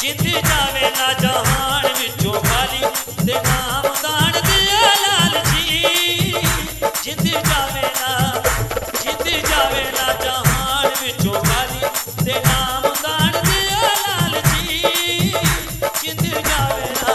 जिंद जावे ना जहान विचों खाली ते नाम दान दिया लाल जी। जिंद जावे ना जहान विचों खाली ते नाम दान दिया लाल जी। जिंद जावे ना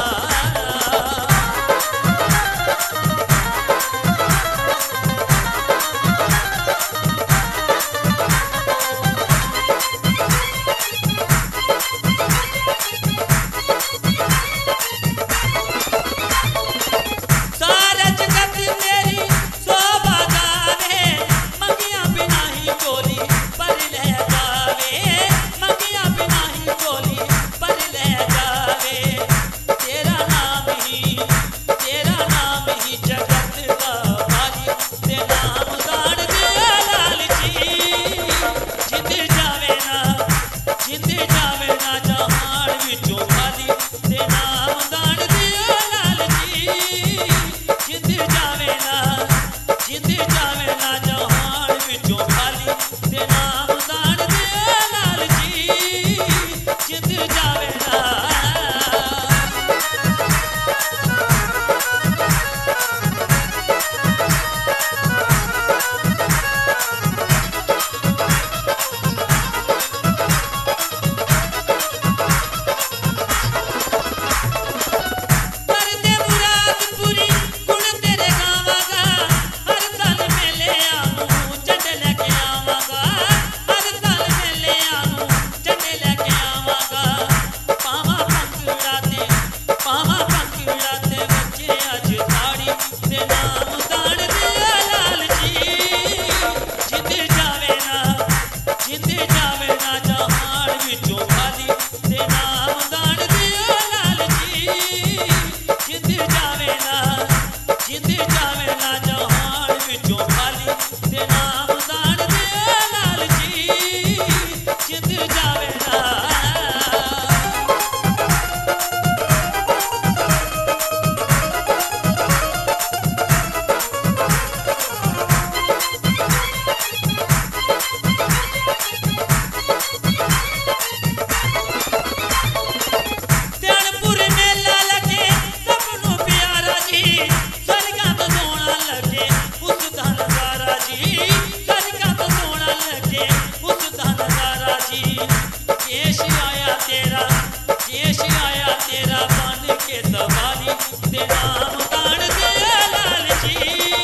तेरा बन के सवारी ते नाम दान दिया लाल जी।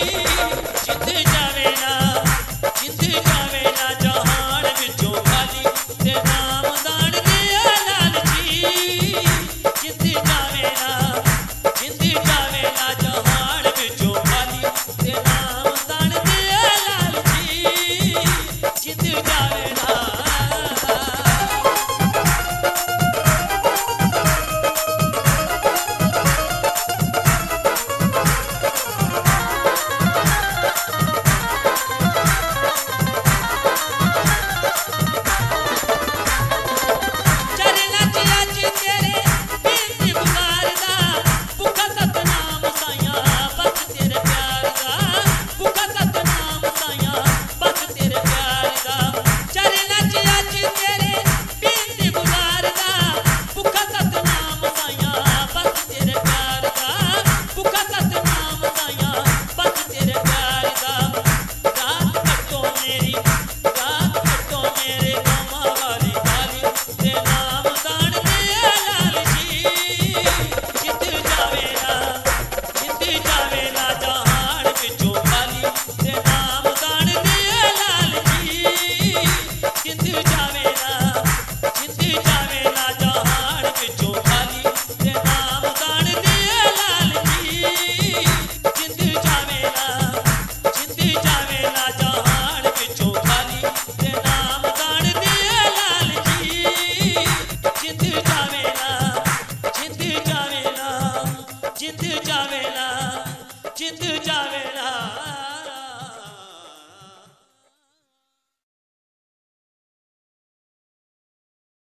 जिंद जावे ना जहान विचों खाली ते नाम दान दिया लाल जी। जिंद जावे ना जहान विचों खाली ते नाम दान दिया लाल जी। जिंद जावे ना जिंद जावे ना